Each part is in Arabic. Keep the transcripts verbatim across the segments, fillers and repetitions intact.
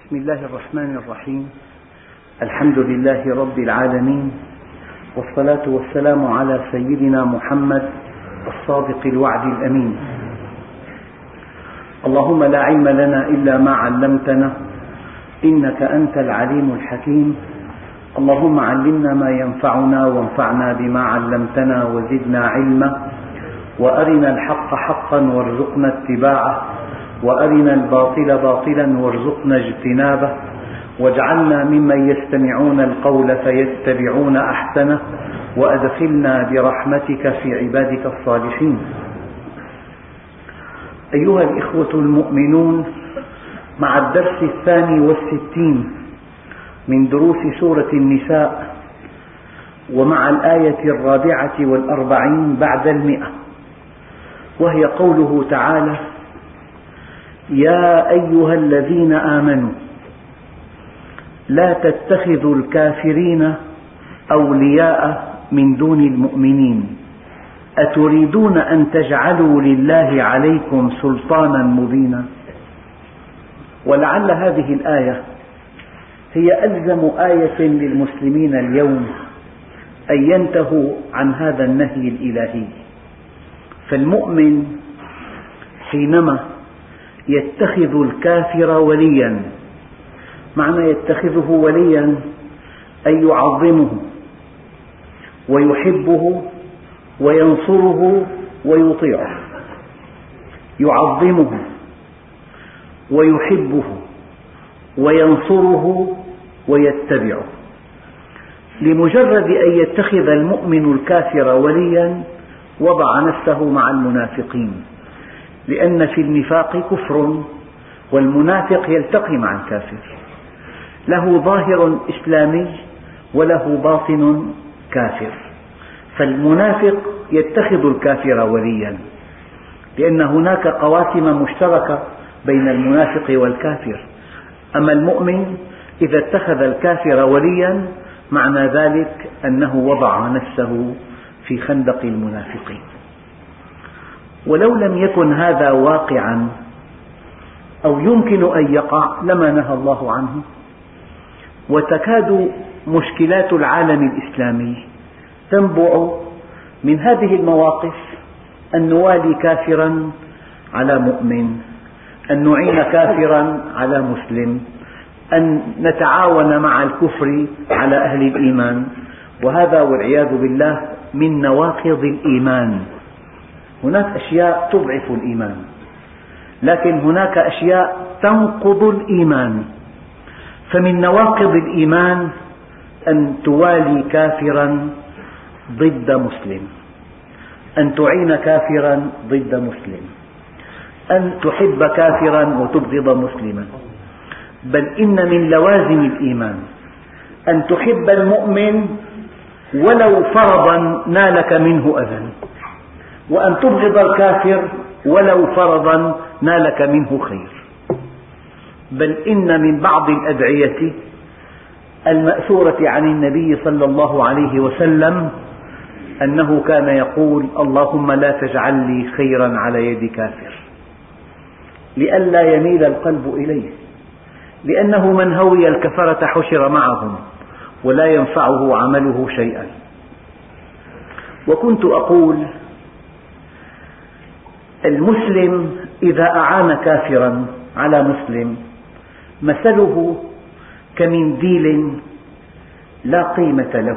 بسم الله الرحمن الرحيم. الحمد لله رب العالمين، والصلاة والسلام على سيدنا محمد الصادق الوعد الأمين. اللهم لا علم لنا إلا ما علمتنا إنك أنت العليم الحكيم. اللهم علمنا ما ينفعنا وانفعنا بما علمتنا وزدنا علما، وأرنا الحق حقا وارزقنا اتباعه، وأرنا الباطل باطلا وارزقنا اجتنابه، واجعلنا ممن يستمعون القول فيتبعون أحسنه، وأدخلنا برحمتك في عبادك الصالحين. أيها الإخوة المؤمنون، مع الدرس الثاني والستين من دروس سورة النساء، ومع الآية الرابعة والأربعين بعد المئة، وهي قوله تعالى: يا أيها الذين آمنوا لا تتخذوا الكافرين أولياء من دون المؤمنين أتريدون أن تجعلوا لله عليكم سلطانا مبينا. ولعل هذه الآية هي ألزم آية للمسلمين اليوم أن ينتهوا عن هذا النهي الإلهي. فالمؤمن حينما يتخذ الكافر وليا، معنى يتخذه وليا أن يعظمه ويحبه وينصره ويطيعه، يعظمه ويحبه وينصره ويتبعه. لمجرد أن يتخذ المؤمن الكافر وليا وضع نفسه مع المنافقين، لأن في النفاق كفر، والمنافق يلتقي مع الكافر، له ظاهر إسلامي وله باطن كافر. فالمنافق يتخذ الكافر وليا، لأن هناك قواسم مشتركة بين المنافق والكافر. أما المؤمن إذا اتخذ الكافر وليا معنى ذلك أنه وضع نفسه في خندق المنافقين. ولو لم يكن هذا واقعا أو يمكن أن يقع لما نهى الله عنه. وتكاد مشكلات العالم الإسلامي تنبع من هذه المواقف: أن نوالي كافرا على مؤمن، أن نعين كافرا على مسلم، أن نتعاون مع الكفر على أهل الإيمان. وهذا والعياذ بالله من نواقض الإيمان. هناك أشياء تضعف الإيمان، لكن هناك أشياء تنقض الإيمان. فمن نواقض الإيمان أن توالي كافرا ضد مسلم، أن تعين كافرا ضد مسلم، أن تحب كافرا وتبغض مسلما. بل إن من لوازم الإيمان أن تحب المؤمن ولو فرضا نالك منه أذى، وأن تبغض الكافر ولو فرضا نالك منه خير. بل إن من بعض الأدعية المأثورة عن النبي صلى الله عليه وسلم أنه كان يقول: اللهم لا تجعل لي خيرا على يد كافر، لئلا يميل القلب إليه، لأنه من هوي الكفرة حشر معهم ولا ينفعه عمله شيئا. وكنت أقول: المسلم إذا أعان كافرا على مسلم مثله كمنديل لا قيمة له،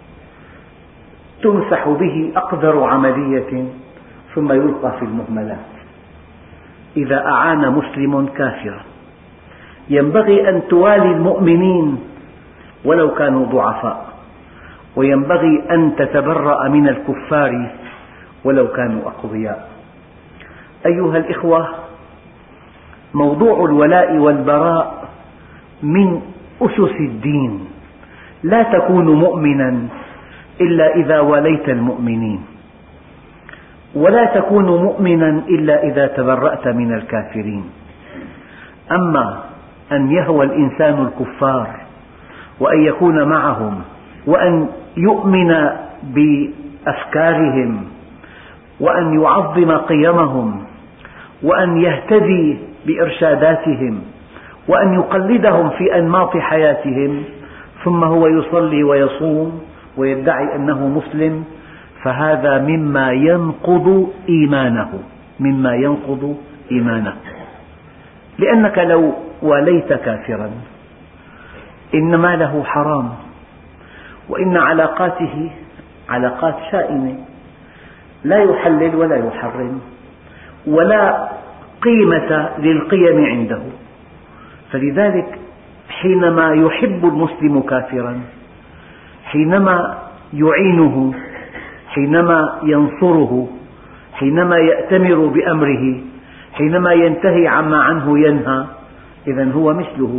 تمسح به أقذر عملية ثم يلقى في المهملات. إذا أعان مسلم كافرا ينبغي أن توالي المؤمنين ولو كانوا ضعفاء، وينبغي أن تتبرأ من الكفار ولو كانوا أقوياء. أيها الإخوة، موضوع الولاء والبراء من أسس الدين. لا تكون مؤمنا إلا إذا واليت المؤمنين، ولا تكون مؤمنا إلا إذا تبرأت من الكافرين. أما أن يهوى الإنسان الكفار وأن يكون معهم وأن يؤمن بأفكارهم وأن يعظم قيمهم وأن يهتدي بإرشاداتهم وأن يقلدهم في أنماط حياتهم ثم هو يصلي ويصوم ويدعي أنه مسلم، فهذا مما ينقض إيمانه مما ينقض إيمانه لأنك لو واليت كافرا إن ماله حرام، وإن علاقاته علاقات شائنة لا يحلل ولا يحرم ولا قيمة للقيم عنده. فلذلك حينما يحب المسلم كافرا، حينما يعينه، حينما ينصره، حينما يأتمر بأمره، حينما ينتهي عما عنه ينهى، إذن هو مثله.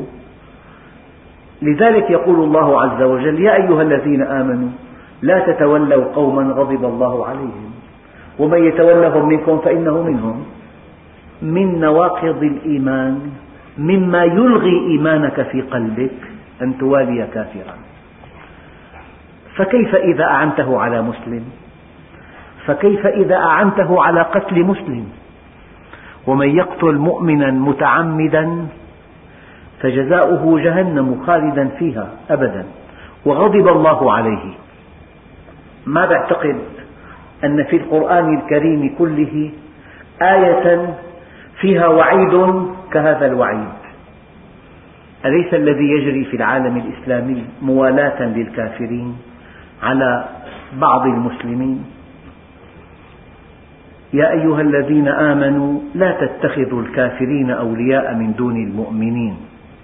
لذلك يقول الله عز وجل: يا أيها الذين آمنوا لا تتولوا قوما غضب الله عليهم ومن يتولهم منكم فإنه منهم. من نواقض الإيمان، مما يلغي إيمانك في قلبك، أن توالي كافرا. فكيف إذا أعنته على مسلم؟ فكيف إذا أعنته على قتل مسلم؟ ومن يقتل مؤمنا متعمدا فجزاؤه جهنم خالدا فيها أبدا وغضب الله عليه. ما بعتقد أن في القرآن الكريم كله آية فيها وعيد كهذا الوعيد. أليس الذي يجري في العالم الإسلامي موالاة للكافرين على بعض المسلمين؟ يا أيها الذين آمنوا لا تتخذوا الكافرين أولياء من دون المؤمنين.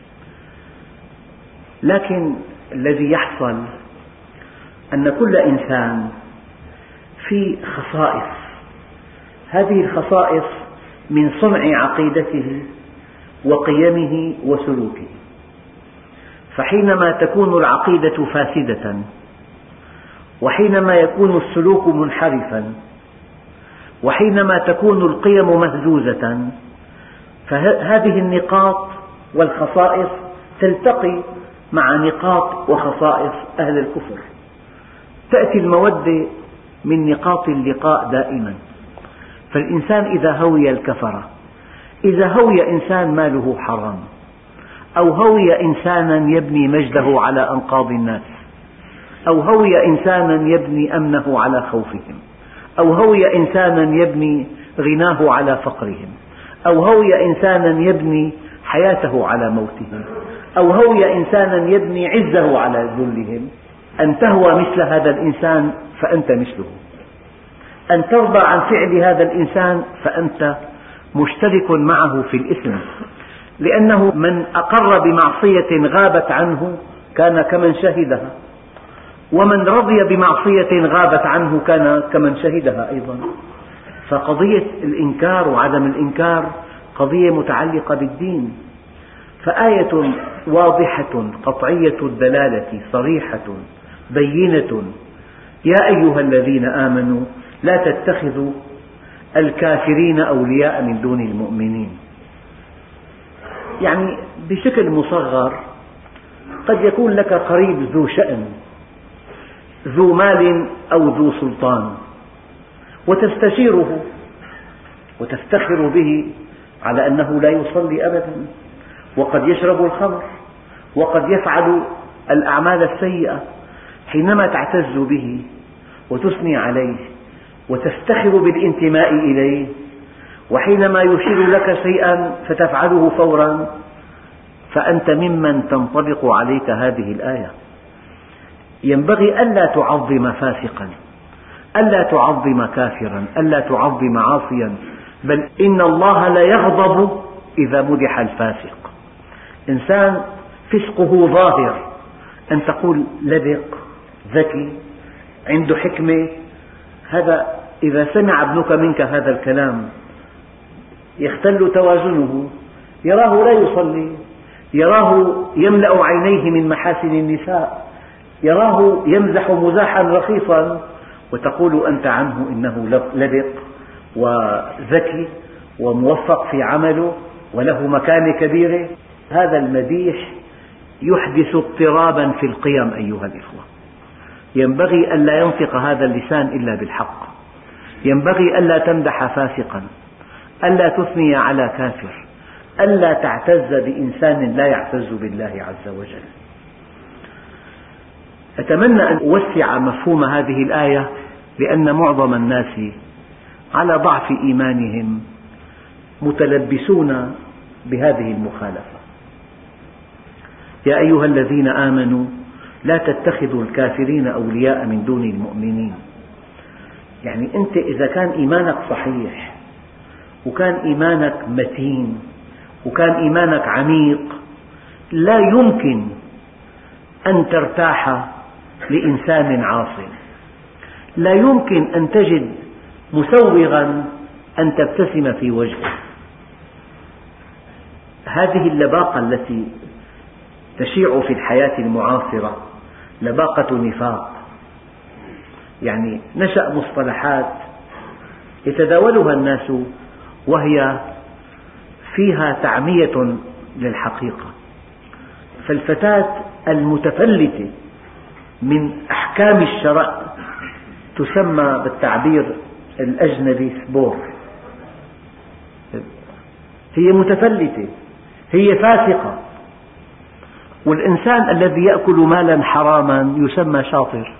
لكن الذي يحصل أن كل إنسان في خصائص، هذه الخصائص من صنع عقيدته وقيمه وسلوكه. فحينما تكون العقيدة فاسدة، وحينما يكون السلوك منحرفا، وحينما تكون القيم مهزوزة، فهذه النقاط والخصائص تلتقي مع نقاط وخصائص أهل الكفر. تأتي المودة من نقاط اللقاء دائما. فالإنسان إذا هوي الكفرة، إذا هوي إنسان ماله حرام، أو هوي إنسانا يبني مجده على أنقاض الناس، أو هوي إنسانا يبني أمنه على خوفهم، أو هوي إنسانا يبني غناه على فقرهم، أو هوي إنسانا يبني حياته على موتهم، أو هوي إنسانا يبني عزه على ذلهم، أن تهوى مثل هذا الإنسان فأنت مثله، أن ترضى عن فعل هذا الإنسان فأنت مشترك معه في الإثم، لأنه من أقر بمعصية غابت عنه كان كمن شهدها، ومن رضي بمعصية غابت عنه كان كمن شهدها أيضا. فقضية الإنكار وعدم الإنكار قضية متعلقة بالدين. فآية واضحة قطعية الدلالة صريحة بينة: يا أيها الذين آمنوا لا تتخذوا الكافرين أولياء من دون المؤمنين. يعني بشكل مصغر قد يكون لك قريب ذو شأن، ذو مال أو ذو سلطان، وتستشيره وتفتخر به على أنه لا يصلي أبدا، وقد يشرب الخمر، وقد يفعل الأعمال السيئة. حينما تعتز به وتثني عليه وتفتخر بالانتماء إليه، وحينما يشير لك شيئا فتفعله فورا، فأنت ممن تنطبق عليك هذه الآية. ينبغي ألا تعظم فاسقا، ألا تعظم كافرا، ألا تعظم عاصيا، بل إن الله لا يغضب إذا مدح الفاسق. إنسان فسقه ظاهر، أن تقول لبق، ذكي، عنده حكمة، هذا إذا سمع ابنك منك هذا الكلام يختل توازنه، يراه لا يصلي، يراه يملأ عينيه من محاسن النساء، يراه يمزح مزاحا رخيصا، وتقول أنت عنه إنه لبق وذكي وموفق في عمله وله مكانة كبيرة. هذا المديح يحدث اضطرابا في القيم أيها الإخوة. ينبغي ألا ينطق هذا اللسان إلا بالحق، ينبغي ألا تمدح فاسقا، ألا تثني على كافر، ألا تعتز بإنسان لا يعتز بالله عز وجل. أتمنى أن أوسع مفهوم هذه الآية، لأن معظم الناس على ضعف إيمانهم متلبسون بهذه المخالفة. يا أيها الذين آمنوا لا تتخذوا الكافرين أولياء من دون المؤمنين. يعني أنت إذا كان إيمانك صحيح وكان إيمانك متين وكان إيمانك عميق، لا يمكن أن ترتاح لإنسان عاصٍ، لا يمكن أن تجد مسوغا أن تبتسم في وجهه. هذه اللباقة التي تشيع في الحياة المعاصرة لباقة نفاق، يعني نشأ مصطلحات يتداولها الناس وهي فيها تعمية للحقيقة. فالفتاة المتفلتة من أحكام الشرع تسمى بالتعبير الأجنبي سبور، هي متفلتة، هي فاسقة. والإنسان الذي يأكل مالا حراما يسمى شاطر،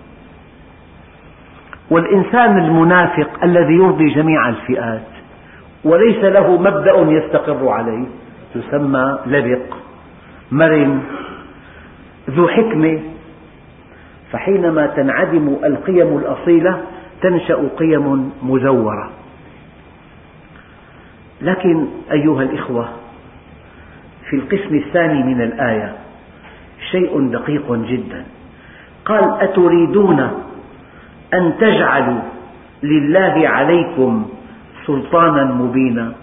والإنسان المنافق الذي يرضي جميع الفئات وليس له مبدأ يستقر عليه يسمى لبق، مرن، ذو حكمة. فحينما تنعدم القيم الأصيلة تنشأ قيم مزورة. لكن أيها الإخوة، في القسم الثاني من الآية شيء دقيق جدا. قال: أتريدون أن تجعلوا لله عليكم سلطانا مبينا.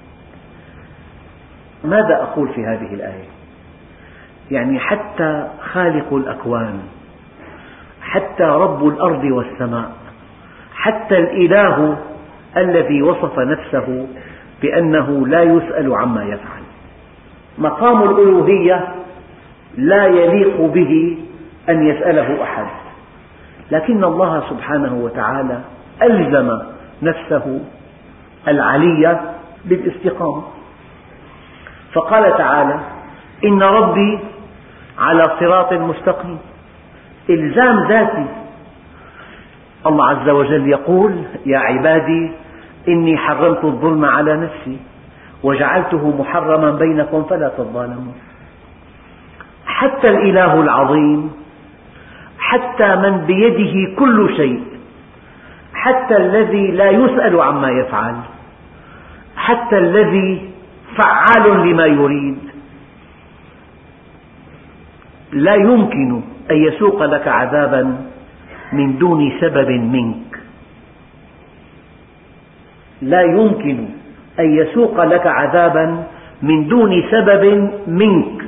ماذا أقول في هذه الآية؟ يعني حتى خالق الأكوان، حتى رب الأرض والسماء، حتى الإله الذي وصف نفسه بأنه لا يسأل عما يفعل، مقام الألوهية لا يليق به أن يسأله أحد، لكن الله سبحانه وتعالى ألزم نفسه العلية بالاستقامة، فقال تعالى: إن ربي على صراط مستقيم. إلزام ذاتي. الله عز وجل يقول: يا عبادي إني حرمت الظلم على نفسي وجعلته محرما بينكم فلا تظالموا. حتى الإله العظيم، حتى من بيده كل شيء، حتى الذي لا يسأل عما يفعل، حتى الذي فعال لما يريد، لا يمكن أن يسوق لك عذابا من دون سبب منك، لا يمكن أن يسوق لك عذابا من دون سبب منك.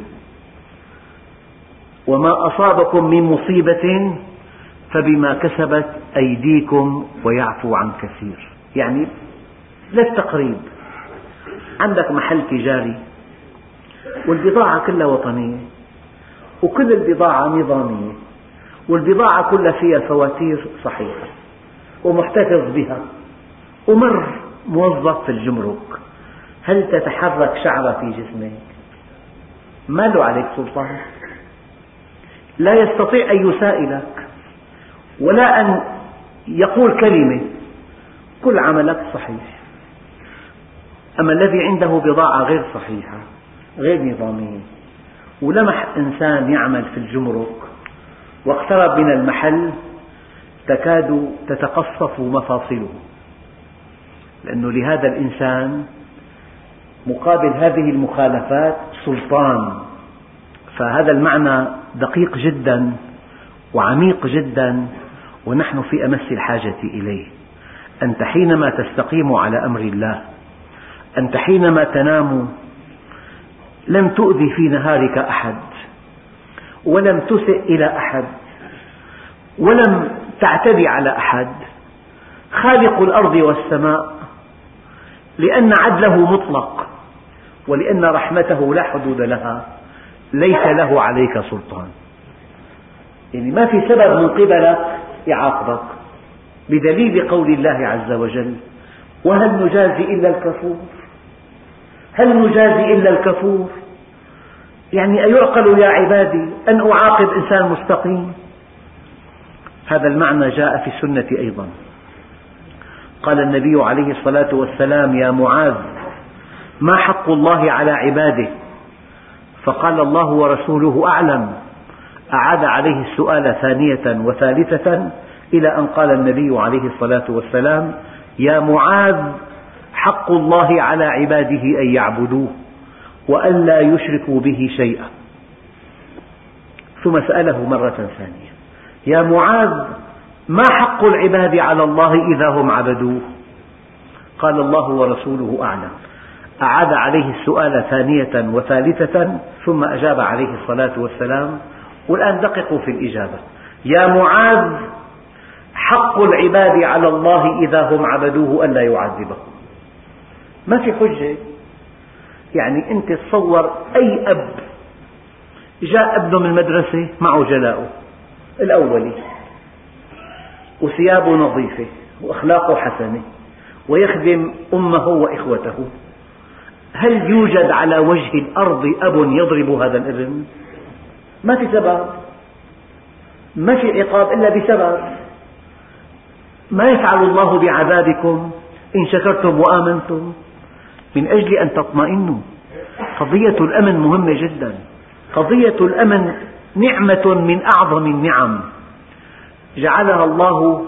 وما أصابكم من مصيبة فبما كسبت أيديكم ويعفو عن كثير. يعني للتقريب، عندك محل تجاري والبضاعة كلها وطنية وكل البضاعة نظامية والبضاعة كلها فيها فواتير صحيحة ومحتفظ بها، ومر موظف في الجمرك، هل تتحرك شعرة في جسمك؟ ما له عليك سلطان، لا يستطيع أن يسائلك ولا أن يقول كلمة، كل عملك صحيح. أما الذي عنده بضاعة غير صحيحة غير نظامية ولمح إنسان يعمل في الجمرك واقترب من المحل تكاد تتقصف مفاصله، لأنه لهذا الإنسان مقابل هذه المخالفات سلطان. فهذا المعنى دقيق جدا وعميق جدا، ونحن في أمس الحاجة إليه. أنت حينما تستقيم على أمر الله، أنت حينما تنام لم تؤذي في نهارك أحد ولم تسئ إلى أحد ولم تعتدي على أحد. خالق الأرض والسماء لأن عدله مطلق ولأن رحمته لا حدود لها ليس له عليك سلطان. يعني ما في سبب من قبلك يعاقبك، بدليل قول الله عز وجل: وهل نجازي إلا الكفور. هل نجازي إلا الكفور؟ يعني أيعقل يا عبادي أن أعاقب إنسان مستقيم؟ هذا المعنى جاء في السنة أيضا. قال النبي عليه الصلاة والسلام: يا معاذ، ما حق الله على عباده؟ فقال: الله ورسوله أعلم. أعاد عليه السؤال ثانية وثالثة إلى أن قال النبي عليه الصلاة والسلام: يا معاذ، حق الله على عباده أن يعبدوه وأن لا يشركوا به شيئا. ثم سأله مرة ثانية: يا معاذ، ما حق العباد على الله إذا هم عبدوه؟ قال: الله ورسوله أعلم. أعاد عليه السؤال ثانية وثالثة ثم أجاب عليه الصلاة والسلام. والآن دققوا في الإجابة: يا معاذ، حق العباد على الله إذا هم عبدوه أن لا يعذبهم. ما في حجة. يعني أنت تصور أي أب جاء ابنه من المدرسة معه جلاؤه الأولي وثيابه نظيفة وأخلاقه حسنة ويخدم أمه وإخوته، هل يوجد على وجه الأرض أب يضرب هذا الابن؟ ما في سبب، ما في عقاب إلا بسبب. ما يفعل الله بعذابكم إن شكرتم وآمنتم، من أجل أن تطمئنوا. قضية الأمن مهمة جدا. قضية الأمن نعمة من أعظم النعم جعلها الله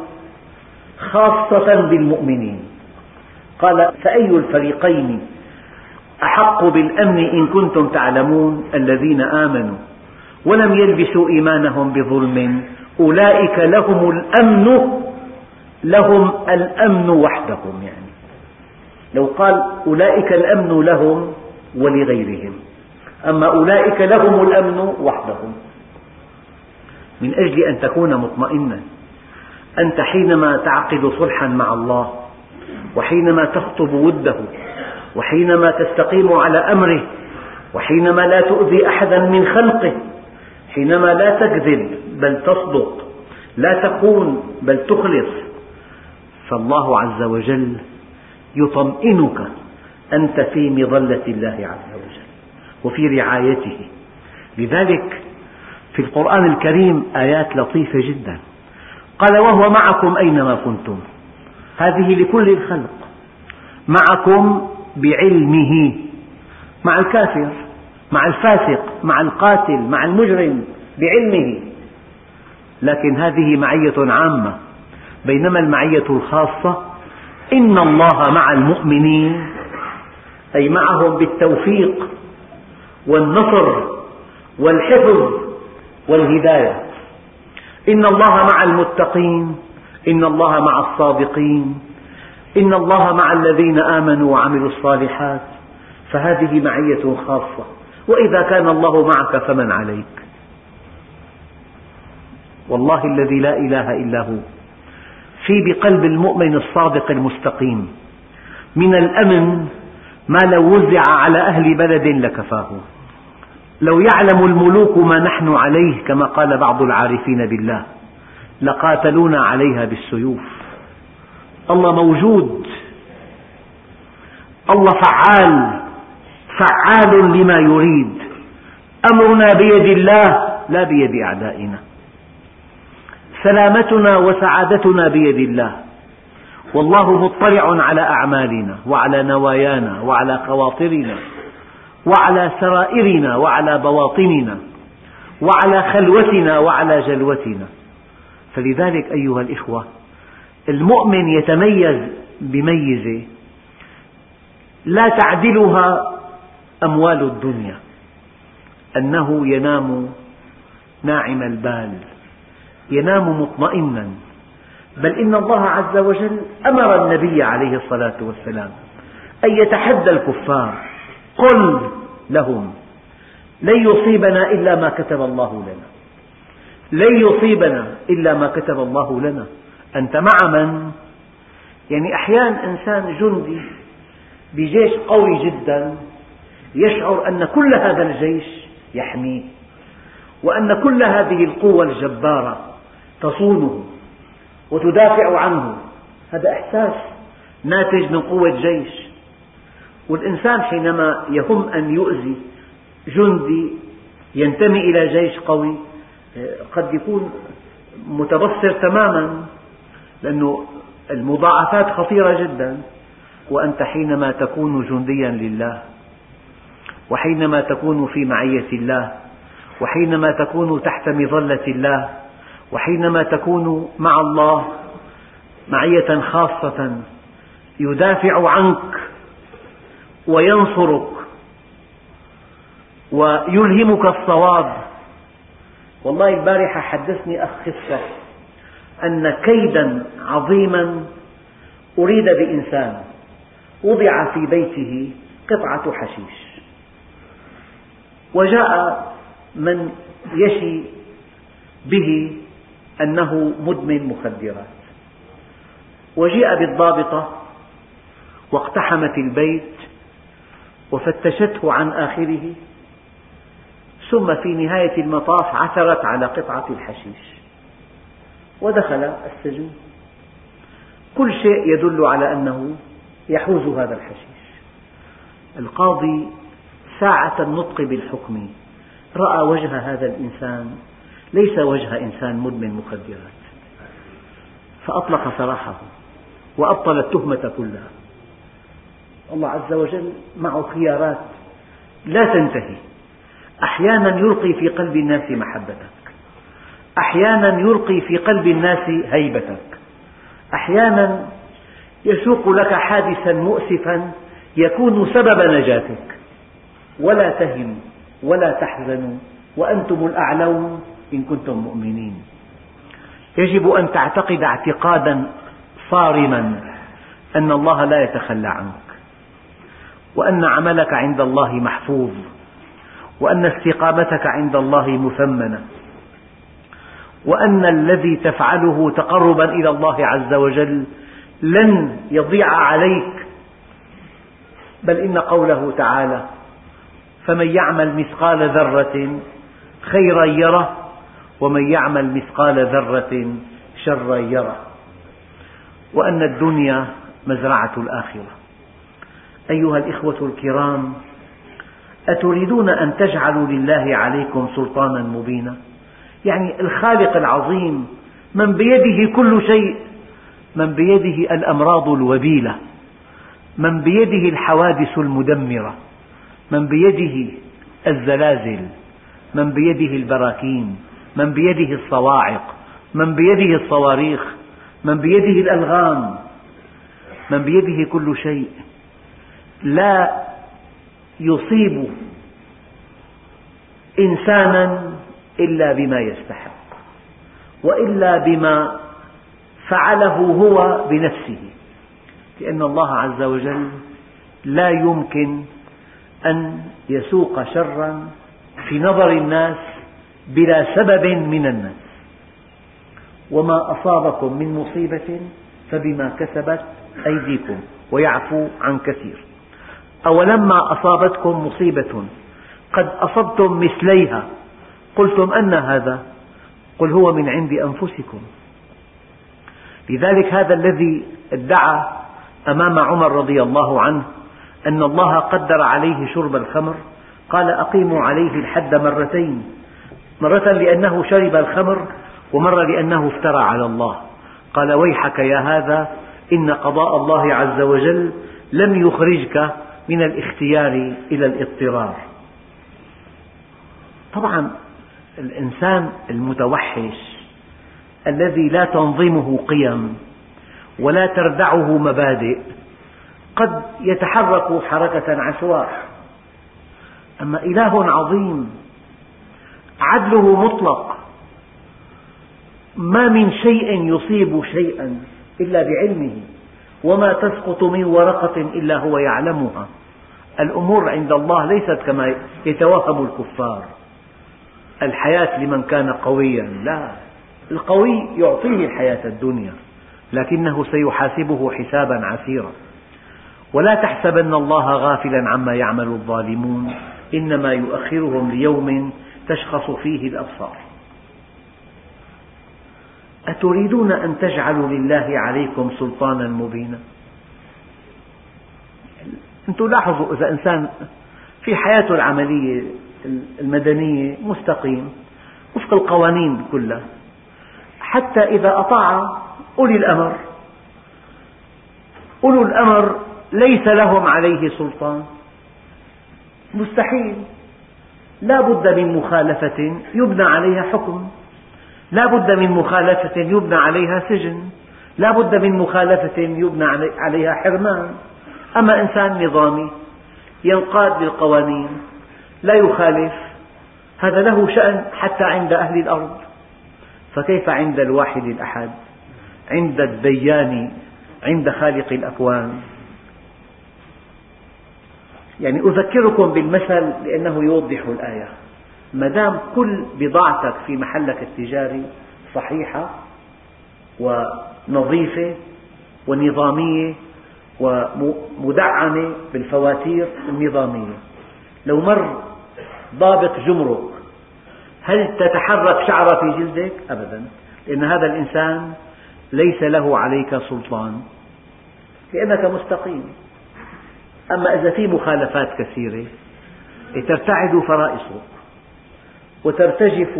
خاصة بالمؤمنين. قال: فأي الفريقين أحق بالأمن إن كنتم تعلمون؟ الذين آمنوا ولم يلبسوا إيمانهم بظلم أولئك لهم الأمن لهم الأمن وحدهم. يعني لو قال أولئك الأمن لهم ولغيرهم، أما أولئك لهم الأمن وحدهم. من أجل أن تكون مطمئنا، أنت حينما تعقد صلحا مع الله، وحينما تخطب وده، وحينما تستقيم على أمره، وحينما لا تؤذي أحدا من خلقه، حينما لا تكذب بل تصدق، لا تخون بل تخلص، فالله عز وجل يطمئنك أنت في مظلة الله عز وجل وفي رعايته. لذلك في القرآن الكريم آيات لطيفة جدا. قال: وهو معكم أينما كنتم. هذه لكل الخلق، معكم بعلمه، مع الكافر، مع الفاسق، مع القاتل، مع المجرم، بعلمه. لكن هذه معية عامة، بينما المعية الخاصة: إن الله مع المؤمنين، أي معهم بالتوفيق والنصر والحفظ والهداية. إن الله مع المتقين، إن الله مع الصادقين، إن الله مع الذين آمنوا وعملوا الصالحات. فهذه معية خاصة. وإذا كان الله معك فمن عليك؟ والله الذي لا إله إلا هو، في بقلب المؤمن الصادق المستقيم من الأمن ما لو وزع على أهل بلد لكفاه. لو يعلم الملوك ما نحن عليه، كما قال بعض العارفين بالله، لقاتلونا عليها بالسيوف. الله موجود، الله فعال، فعال لما يريد. أمرنا بيد الله لا بيد أعدائنا. سلامتنا وسعادتنا بيد الله، والله مطلع على أعمالنا وعلى نوايانا وعلى خواطرنا وعلى سرائرنا وعلى بواطننا وعلى خلوتنا وعلى جلوتنا. فلذلك أيها الإخوة، المؤمن يتميز بميزة لا تعدلها أموال الدنيا، أنه ينام ناعم البال، ينام مطمئنا. بل إن الله عز وجل أمر النبي عليه الصلاة والسلام أن يتحدى الكفار: قل لهم لن يصيبنا إلا ما كتب الله لنا، لن يصيبنا إلا ما كتب الله لنا. أنت مع من؟ يعني أحيانا إنسان جندي بجيش قوي جدا يشعر أن كل هذا الجيش يحميه، وأن كل هذه القوة الجبارة تصونه وتدافع عنه. هذا إحساس ناتج من قوة جيش. والإنسان حينما يهم أن يؤذي جندي ينتمي إلى جيش قوي قد يكون متبصر تماما، لأن المضاعفات خطيرة جدا. وأنت حينما تكون جنديا لله، وحينما تكون في معية الله، وحينما تكون تحت مظلة الله، وحينما تكون مع الله معية خاصة يدافع عنك وينصرك ويلهمك الصواب. والله البارحة حدثني أخ قصة أن كيدا عظيما أريد بإنسان وضع في بيته قطعة حشيش، وجاء من يشي به أنه مدمن مخدرات، وجيء بالضابطة واقتحمت البيت وفتشته عن آخره، ثم في نهاية المطاف عثرت على قطعة الحشيش ودخل السجن. كل شيء يدل على أنه يحوز هذا الحشيش. القاضي ساعة النطق بالحكم رأى وجه هذا الإنسان ليس وجه إنسان مدمن مخدرات، فأطلق سراحه وأبطل التهمة كلها. الله عز وجل معه خيارات لا تنتهي، أحيانا يلقي في قلب الناس محبتك، أحيانا يلقي في قلب الناس هيبتك، أحيانا يسوق لك حادثا مؤسفا يكون سبب نجاتك. ولا تهنوا ولا تحزنوا وأنتم الأعلون إن كنتم مؤمنين. يجب أن تعتقد اعتقادا صارما أن الله لا يتخلى عنك، وأن عملك عند الله محفوظ، وأن استقامتك عند الله مثمنة، وأن الذي تفعله تقربا إلى الله عز وجل لن يضيع عليك، بل إن قوله تعالى: فمن يعمل مثقال ذرة خيرا يره ومن يعمل مثقال ذرة شرا يره، وأن الدنيا مزرعة الآخرة. أيها الإخوة الكرام، أتريدون أن تجعلوا لله عليكم سلطانا مبينا؟ يعني الخالق العظيم من بيده كل شيء، من بيده الأمراض الوبيلة، من بيده الحوادث المدمرة، من بيده الزلازل، من بيده البراكين، من بيده الصواعق، من بيده الصواريخ، من بيده الألغام، من بيده كل شيء. لا يصيب إنسانا إلا بما يستحق، وإلا بما فعله هو بنفسه، لأن الله عز وجل لا يمكن أن يسوق شرا في نظر الناس بلا سبب من الناس. وما أصابكم من مصيبة فبما كسبت أيديكم ويعفو عن كثير. أولما أصابتكم مصيبة قد أصبتم مثليها قلتم أنى هذا؟ قل هو من عند أنفسكم. لذلك هذا الذي ادعى أمام عمر رضي الله عنه أن الله قدر عليه شرب الخمر قال: أقيموا عليه الحد مرتين، مرة لأنه شرب الخمر، ومرة لأنه افترى على الله. قال: ويحك يا هذا، إن قضاء الله عز وجل لم يخرجك من الاختيار إلى الاضطرار. طبعا الإنسان المتوحش الذي لا تنظمه قيم ولا تردعه مبادئ قد يتحرك حركة عشواء، أما إله عظيم عدله مطلق، ما من شيء يصيب شيئا إلا بعلمه، وما تسقط من ورقة إلا هو يعلمها. الأمور عند الله ليست كما يتوهم الكفار، الحياة لمن كان قويا، لا، القوي يعطيه الحياة الدنيا لكنه سيحاسبه حسابا عسيرا. ولا تحسبن الله غافلا عما يعمل الظالمون، إنما يؤخرهم ليوم تشخص فيه الأبصار. أتريدون أن تجعلوا لله عليكم سلطانا مبينا؟ أنتم لاحظوا إذا إنسان في حياته العملية المدنية مستقيم وفق القوانين كلها، حتى إذا أطاع أولي الأمر، أولو الأمر ليس لهم عليه سلطان، مستحيل، لا بد من مخالفة يبنى عليها حكم، لا بد من مخالفة يبنى عليها سجن، لا بد من مخالفة يبنى عليها حرمان. أما إنسان نظامي ينقاد للقوانين لا يخالف، هذا له شأن حتى عند أهل الأرض، فكيف عند الواحد الأحد، عند الديان، عند خالق الأكوان؟ يعني أذكركم بالمثل لأنه يوضح الآية. ما دام كل بضاعتك في محلك التجاري صحيحة ونظيفة ونظامية ومدعمة بالفواتير النظامية، لو مر ضابط جمرك هل تتحرك شعرة في جلدك؟ أبدا، لأن هذا الإنسان ليس له عليك سلطان لأنك مستقيم. أما إذا في مخالفات كثيرة ترتعد فرائصك وترتجف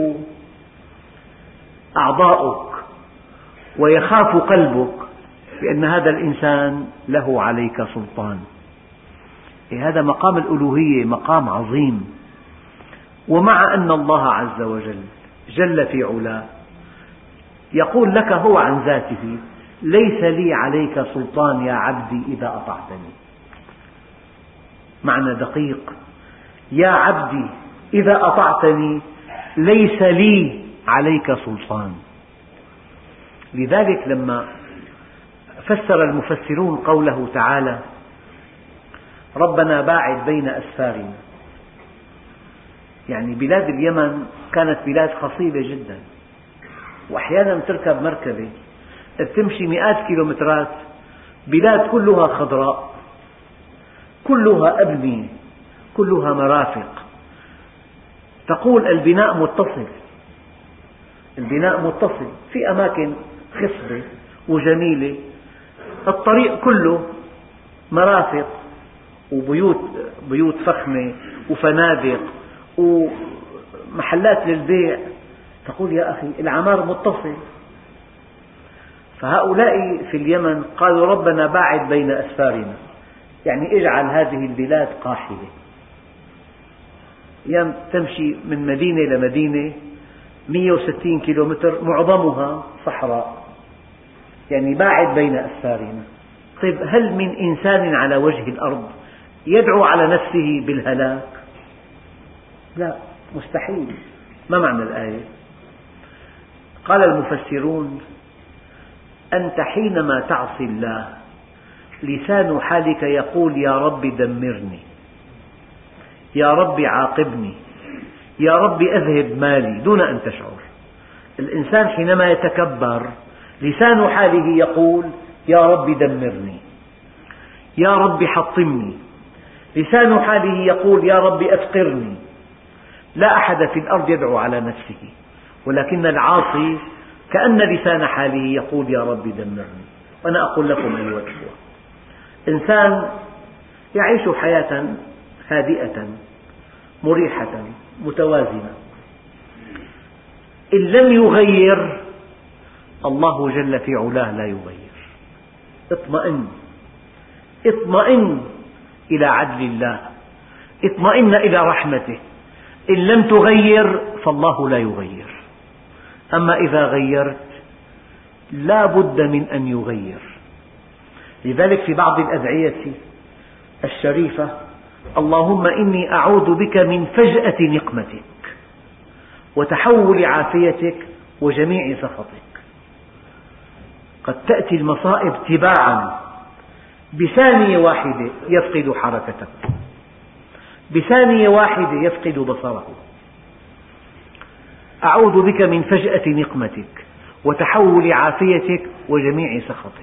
أعضاؤك ويخاف قلبك بأن هذا الإنسان له عليك سلطان. هذا مقام الألوهية، مقام عظيم. ومع أن الله عز وجل جل في علاه يقول لك هو عن ذاته: ليس لي عليك سلطان يا عبدي إذا أطعتني. معنى دقيق: يا عبدي إذا أطعتني ليس لي عليك سلطان. لذلك لما فسر المفسرون قوله تعالى: ربنا باعد بين أسفارنا، يعني بلاد اليمن كانت بلاد خصيبة جدا، وأحيانا تركب مركبة تمشي مئات كيلومترات، بلاد كلها خضراء، كلها أبنية، كلها مرافق، تقول البناء متصل، البناء متصل في أماكن خصبة وجميلة، الطريق كله مرافق وبيوت بيوت فخمة وفنادق ومحلات للبيع، تقول يا أخي العمار متصل. فهؤلاء في اليمن قالوا ربنا باعد بين أسفارنا، يعني اجعل هذه البلاد قاحلة، أيام تمشي من مدينة لمدينة مئة وستين كيلومتر معظمها صحراء، يعني باعد بين أسفارنا. طيب هل من إنسان على وجه الأرض يدعو على نفسه بالهلاك؟ لا، مستحيل. ما معنى الآية؟ قال المفسرون: أنت حينما تعصي الله لسان حالك يقول يا رب دمرني، يا رب عاقبني، يا رب أذهب مالي، دون أن تشعر. الإنسان حينما يتكبر لسان حاله يقول يا رب دمرني، يا رب حطمني، لسان حاله يقول يا رب أفقرني. لا أحد في الأرض يدعو على نفسه، ولكن العاصي كأن لسان حاله يقول يا رب دمرني. وأنا أقول لكم أيها الأخوة، إنسان يعيش حياة هادئة مريحة متوازنة، إن لم يغير الله جل في علاه لا يغير. اطمئن، اطمئن إلى عدل الله، اطمئن إلى رحمته. إن لم تغير فالله لا يغير. أما إذا غيرت لا بد من أن يغير. لذلك في بعض الأدعية الشريفة: اللهم إني أعوذ بك من فجأة نقمتك وتحول عافيتك وجميع سخطك. قد تأتي المصائب تباعا، بثانية واحدة يفقد حركته، بثانية واحدة يفقد بصره. أعوذ بك من فجأة نقمتك وتحول عافيتك وجميع سخطك.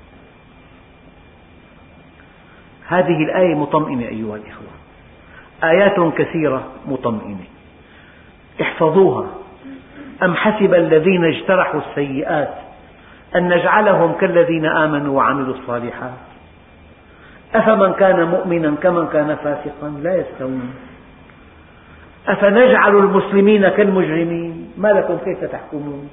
هذه الآية مطمئنة أيها الإخوة، آيات كثيرة مطمئنة، احفظوها. أم حسب الذين اجترحوا السيئات أن نجعلهم كالذين آمنوا وعملوا الصالحات. أفمن كان مؤمنا كمن كان فاسقا لا يستوون. أفنجعل المسلمين كالمجرمين ما لكم كيف تحكمون.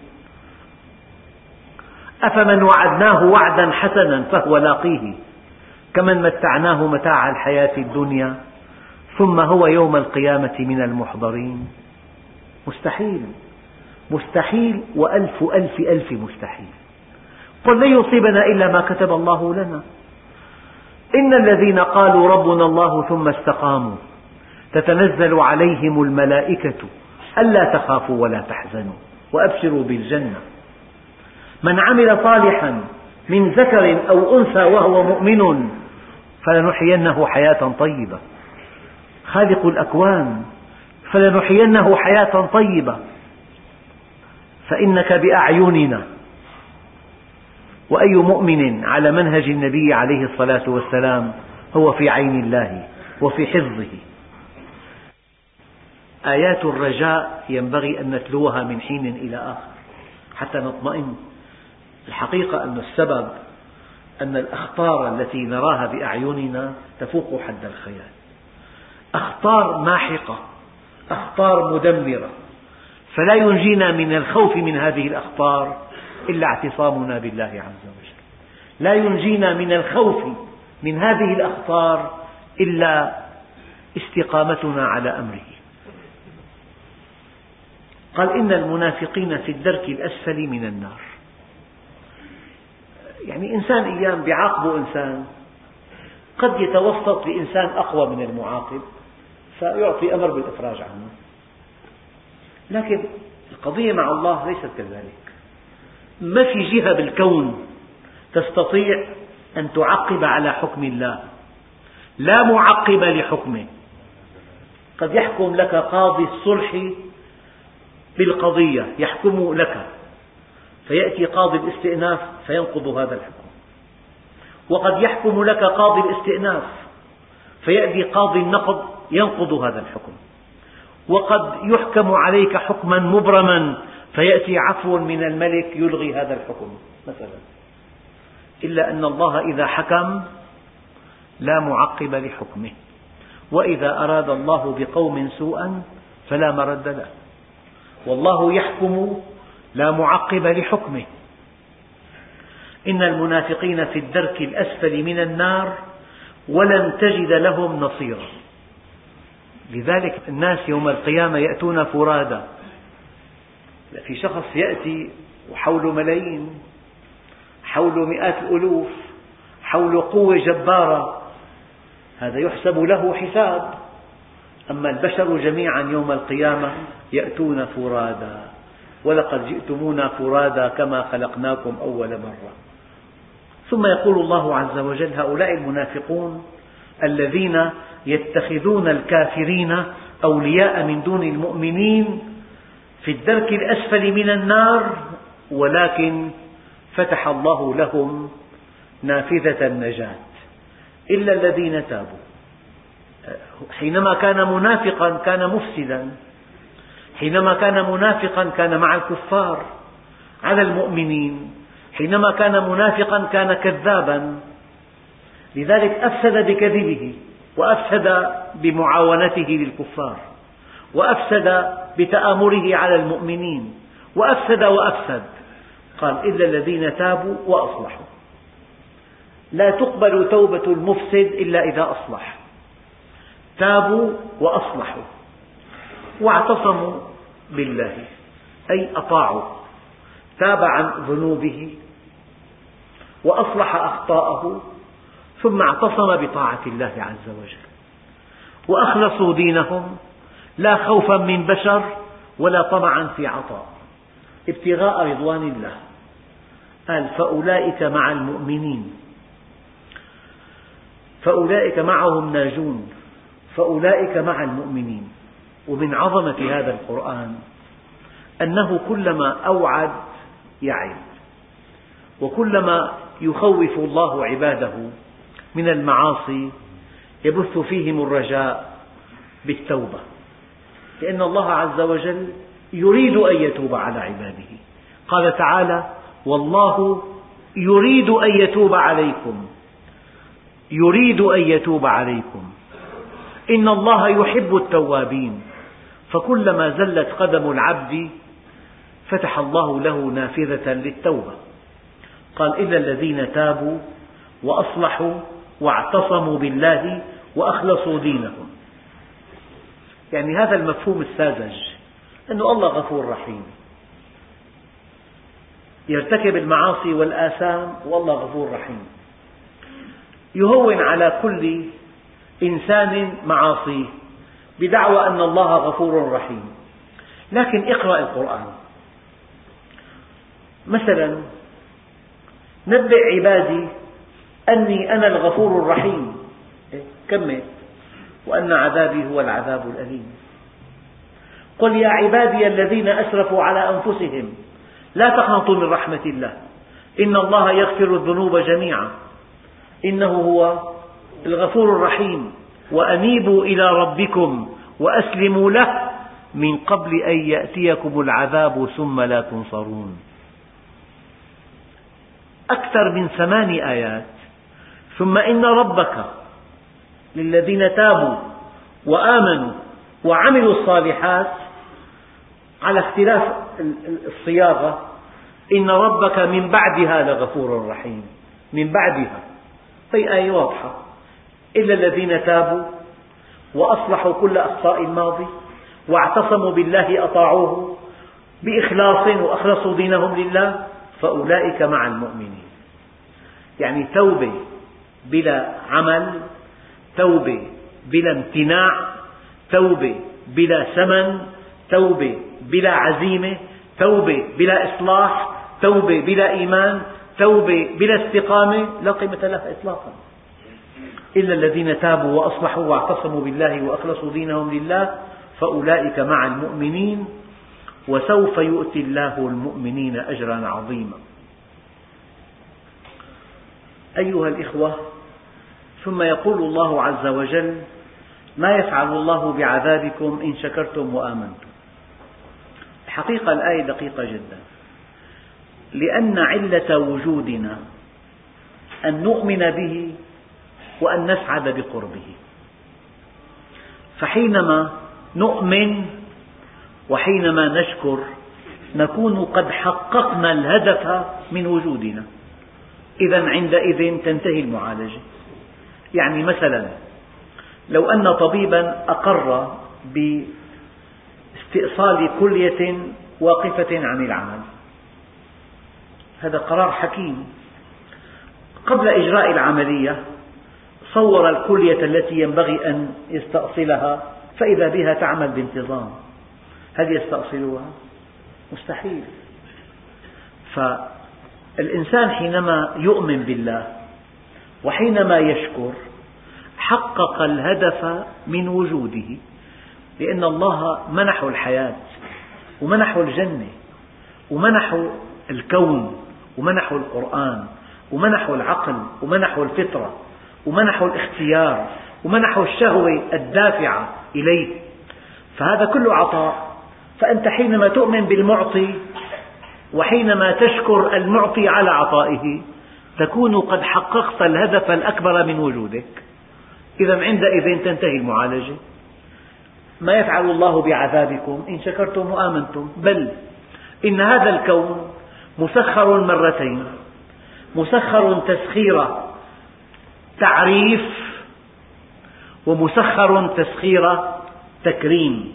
أفمن وعدناه وعدا حسنا فهو لاقيه كمن متعناه متاع الحياة الدنيا ثم هو يوم القيامة من المحضرين. مستحيل مستحيل وألف ألف ألف مستحيل. قل لن يصيبنا إلا ما كتب الله لنا. إن الذين قالوا ربنا الله ثم استقاموا تتنزل عليهم الملائكة ألا تخافوا ولا تحزنوا وأبشروا بالجنة. من عمل صالحا من ذكر أو أنثى وهو مؤمن فلنحيينه حياة طيبة. خالق الأكوان فلنحيينه حياة طيبة. فإنك بأعيننا. وأي مؤمن على منهج النبي عليه الصلاة والسلام هو في عين الله وفي حفظه. آيات الرجاء ينبغي أن نتلوها من حين إلى آخر حتى نطمئن. الحقيقة أن السبب أن الأخطار التي نراها بأعيننا تفوق حد الخيال. أخطار ماحقة، أخطار مدمرة، فلا ينجينا من الخوف من هذه الأخطار إلا اعتصامنا بالله عز وجل. لا ينجينا من الخوف من هذه الأخطار إلا استقامتنا على أمره. قال إن المنافقين في الدرك الأسفل من النار. يعني إنسان أيام بيعاقبه إنسان قد يتوسط لإنسان أقوى من المعاقب فيعطي أمر بالإفراج عنه، لكن القضية مع الله ليست كذلك. ما في جهة بالكون تستطيع أن تعقب على حكم الله، لا معقب لحكمه. قد يحكم لك قاضي الصلح بالقضية، يحكم لك، فيأتي قاضي الاستئناف فينقض هذا الحكم. وقد يحكم لك قاضي الاستئناف فيأتي قاضي النقض ينقض هذا الحكم. وقد يحكم عليك حكما مبرما فيأتي عفو من الملك يلغي هذا الحكم مثلا. إلا أن الله إذا حكم لا معقب لحكمه، وإذا أراد الله بقوم سوءا فلا مرد له. والله يحكم لا معقب لحكمه. إن المنافقين في الدرك الأسفل من النار ولن تجد لهم نصيرا. لذلك الناس يوم القيامة يأتون فرادى. في شخص يأتي وحوله ملايين، حوله مئات الألوف، حوله قوة جبارة، هذا يحسب له حساب. أما البشر جميعا يوم القيامة يأتون فرادى ولقد جئتمونا فرادى كما خلقناكم أول مرة. ثم يقول الله عز وجل هؤلاء المنافقون الذين يتخذون الكافرين أولياء من دون المؤمنين في الدرك الأسفل من النار، ولكن فتح الله لهم نافذة النجاة إلا الذين تابوا. حينما كان منافقا كان مفسدا، حينما كان منافقا كان مع الكفار على المؤمنين، حينما كان منافقا كان كذابا. لذلك أفسد بكذبه، وأفسد بمعاونته للكفار، وأفسد بتآمره على المؤمنين، وأفسد وأفسد. قال إلا الذين تابوا وأصلحوا. لا تقبل توبة المفسد إلا إذا أصلح. تابوا وأصلحوا واعتصموا بالله، أي أطاعوا، تاب عن ذنوبه وأصلح أخطاءه ثم اعتصم بطاعة الله عز وجل، وأخلصوا دينهم لا خوفا من بشر ولا طمعا في عطاء، ابتغاء رضوان الله. قال فأولئك مع المؤمنين، فأولئك معهم ناجون، فأولئك مع المؤمنين. ومن عظمة هذا القرآن أنه كلما أوعد يعد، وكلما يخوف الله عباده من المعاصي يبث فيهم الرجاء بالتوبة، لأن الله عز وجل يريد أن يتوب على عباده. قال تعالى والله يريد أن يتوب عليكم. يريد أن يتوب عليكم، إن الله يحب التوابين. فكلما زلت قدم العبد فتح الله له نافذة للتوبة. قال: إلا الذين تابوا وأصلحوا واعتصموا بالله وأخلصوا دينهم. يعني هذا المفهوم الساذج أن الله غفور رحيم، يرتكب المعاصي والآثام والله غفور رحيم، يهون على كل إنسان معاصيه بدعوى أن الله غفور رحيم. لكن اقرأ القرآن مثلا: نبئ عبادي أني أنا الغفور الرحيم، كمل: وأن عذابي هو العذاب الأليم. قل يا عبادي الذين أسرفوا على أنفسهم لا تقنطوا من رحمة الله إن الله يغفر الذنوب جميعا إنه هو الغفور الرحيم، وأنيبوا إلى ربكم وأسلموا له من قبل أن يأتيكم العذاب ثم لا تنصرون. أكثر من ثمان آيات. ثم إن ربك للذين تابوا وآمنوا وعملوا الصالحات، على اختلاف الصياغة: إن ربك من بعدها لغفور رحيم. من بعدها، هي آية واضحة: إلا الذين تابوا وأصلحوا كل أخطاء الماضي واعتصموا بالله أطاعوه بإخلاص وأخلصوا دينهم لله فأولئك مع المؤمنين. يعني توبة بلا عمل، توبة بلا امتناع، توبة بلا ثمن، توبة بلا عزيمة، توبة بلا إصلاح، توبة بلا إيمان، توبة بلا استقامة لا قيمة لها إطلاقا. إلا الذين تابوا وأصلحوا واعتصموا بالله وأخلصوا دينهم لله فأولئك مع المؤمنين وسوف يؤتي الله المؤمنين أجرا عظيما. أيها الإخوة، ثم يقول الله عز وجل: ما يفعل الله بعذابكم إن شكرتم وآمنتم. الحقيقة الآية دقيقة جدا، لأن علة وجودنا أن نؤمن به وأن نسعد بقربه. فحينما نؤمن وحينما نشكر نكون قد حققنا الهدف من وجودنا، إذا عندئذ تنتهي المعالجة. يعني مثلا لو أن طبيبا أقر باستئصال كلية واقفة عن العمل، هذا قرار حكيم. قبل إجراء العملية صور الكلية التي ينبغي أن يستأصلها فإذا بها تعمل بانتظام، هل يستأصلها؟ مستحيل. فالإنسان حينما يؤمن بالله وحينما يشكر حقق الهدف من وجوده، لأن الله منحه الحياة ومنحه الجنة ومنحه الكون ومنحه القرآن ومنحه العقل ومنحه الفطرة ومنحه الاختيار ومنحه الشهوة الدافعة إليه، فهذا كله عطاء. فأنت حينما تؤمن بالمعطي وحينما تشكر المعطي على عطائه تكون قد حققت الهدف الأكبر من وجودك، إذا عندئذ تنتهي المعالجة. ما يفعل الله بعذابكم إن شكرتم وآمنتم، بل إن هذا الكون مسخر مرتين: مسخر تسخير تعريف ومسخر تسخير تكريم.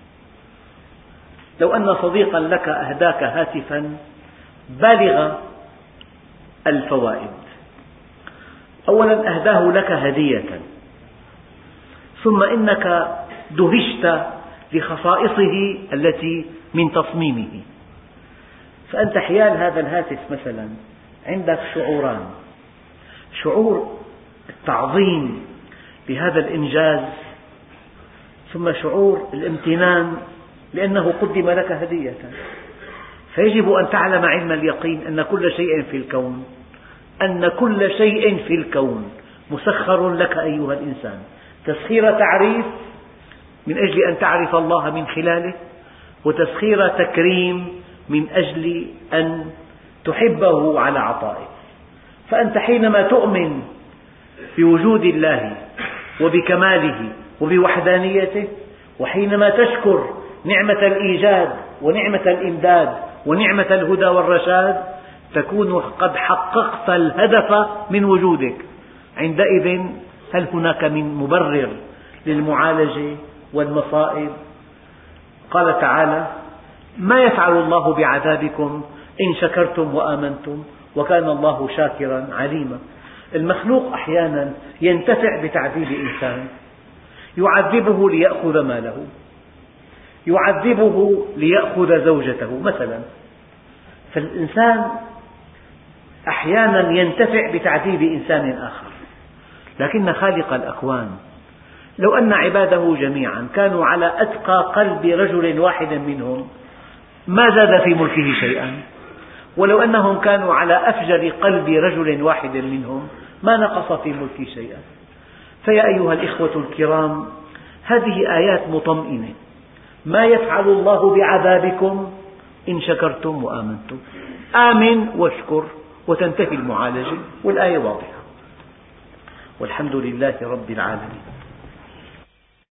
لو أن صديقا لك أهداك هاتفا بالغ الفوائد، أولا أهداه لك هدية، ثم إنك دهشت لخصائصه التي من تصميمه، فأنت حيال هذا الهاتف مثلا عندك شعوران: شعور التعظيم لهذا الإنجاز، ثم شعور الامتنان لأنه قدم لك هدية. فيجب أن تعلم علم اليقين أن كل شيء في الكون أن كل شيء في الكون مسخر لك أيها الإنسان، تسخير تعريف من أجل أن تعرف الله من خلاله، وتسخير تكريم من أجل أن تحبه على عطائه. فأنت حينما تؤمن بوجود الله وبكماله وبوحدانيته، وحينما تشكر نعمة الإيجاد ونعمة الإمداد ونعمة الهدى والرشاد تكون قد حققت الهدف من وجودك. عندئذ هل هناك من مبرر للمعالجة والمصائب؟ قال تعالى: ما يفعل الله بعذابكم إن شكرتم وآمنتم وكان الله شاكرا عليما. المخلوق أحيانا ينتفع بتعذيب إنسان، يعذبه ليأخذ ماله، يعذبه ليأخذ زوجته مثلا. فالإنسان أحيانا ينتفع بتعذيب إنسان آخر، لكن خالق الأكوان لو أن عباده جميعا كانوا على أتقى قلب رجل واحد منهم ما زاد في ملكه شيئا، ولو أنهم كانوا على أفجر قلب رجل واحد منهم ما نقص في ملكه شيئا. فيا أيها الإخوة الكرام، هذه آيات مطمئنة. ما يفعل الله بعذابكم إن شكرتم وآمنتم. آمن واشكر وتنتهي المعالجة، والآية واضحة. والحمد لله رب العالمين.